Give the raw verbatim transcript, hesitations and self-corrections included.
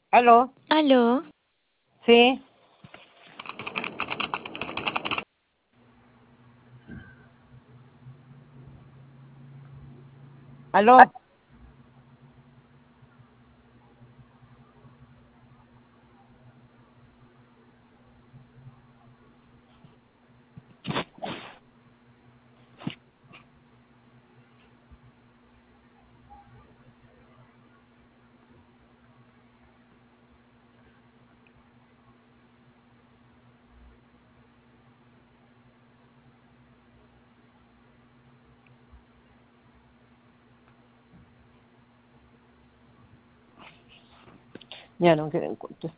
¿Aló? Aló, Sí, aló. Ya no quieren contestar.